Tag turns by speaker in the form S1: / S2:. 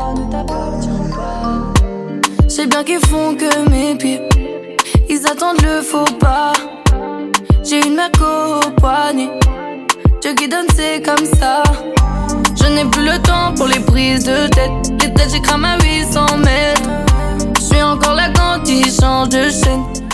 S1: ne t'appartient pas. Je sais bien qu'ils font que mes pieds, ils attendent le faux pas. J'ai une Merco au poignet, Dieu qui donne c'est comme ça. Je n'ai plus le temps pour les prises de tête. Les têtes j'écrame à 800 mètres. Je suis encore là quand ils changent de chaîne.